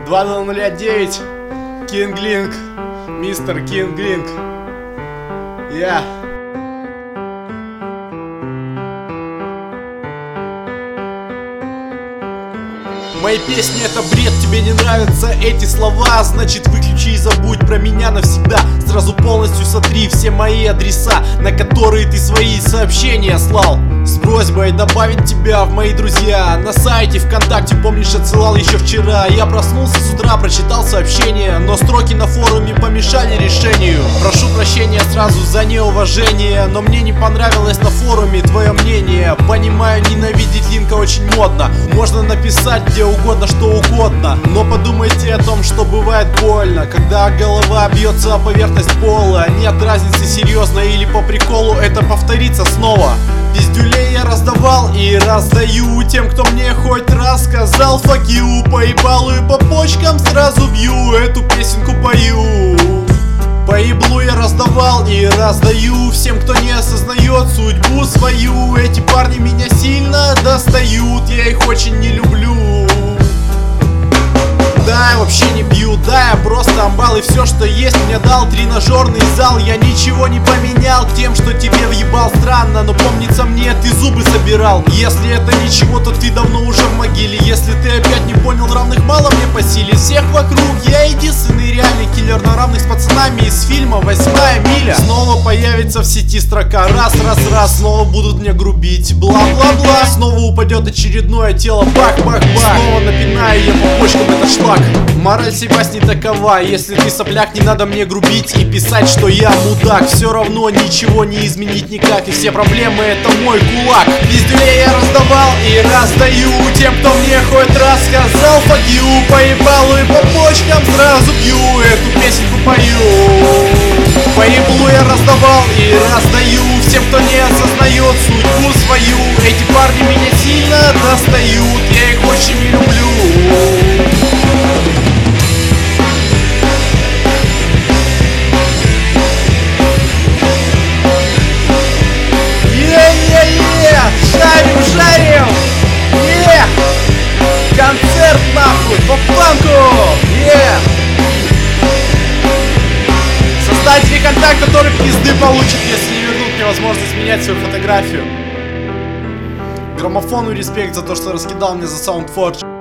2009, Кинглинг, мистер Кинглинг. Я. Мои песни это бред, тебе не нравятся эти слова, значит выключи и забудь про меня навсегда. Сразу полностью сотри все мои адреса, на которые ты свои сообщения слал, с просьбой добавить тебя в мои друзья. На сайте ВКонтакте, помнишь, отсылал еще вчера. Я проснулся с утра, прочитал сообщение, но строки на форуме помешали решению. Прошу прощения сразу за неуважение, но мне не понравилось на форуме твое мнение. Понимаю, ненавидеть Линка очень модно, можно написать где угодно, что угодно, но подумайте о том, что бывает больно, когда голова бьется о поверхность пола. Нет разницы, серьезно или по приколу это повторится снова. Пиздюлей я раздавал и раздаю тем, кто мне хоть раз сказал fuck you. Поебалу и по почкам сразу бью, эту песенку пою. По еблу я раздавал и раздаю всем, кто не осознает судьбу свою. Эти парни меня сильно достают, я их очень не люблю. Да, я вообще не бью, да, я просто амбал. И все, что есть, мне дал тренажерный зал. Я ничего не поменял к тем, что тебе въебал. Странно, но помнится мне, ты зубы собирал. Если это ничего, то ты давно уже в могиле. Если ты опять не понял, равных мало мне по силе. Всех вокруг я единственный реальный киллер, на равных с пацанами из фильма «Восьмая миля». Снова появится в сети строка раз, снова будут мне грубить, бла-бла-бла. Снова упадет очередное тело, бах-бах-бах. Снова напинаю я по почкам этот шлак. Мораль Себастьян не такова: если ты сопляк, не надо мне грубить и писать, что я мудак. Все равно ничего не изменить никак, и все проблемы это мой кулак. Пиздюлей я раздавал и раздаю тем, кто мне хоть раз сказал fuck you. По ебалу и по почкам сразу бью, эту песенку пою. По еблу я раздавал и раздаю всем, кто не осознает судьбу свою. Эти парни меня сильно достают, я их очень не люблю. Жарим! Концерт нахуй, по панку! Создатели контакт, который пизды получит, если не вернут мне возможность менять свою фотографию. Граммофону респект за то, что раскидал мне за SoundForge.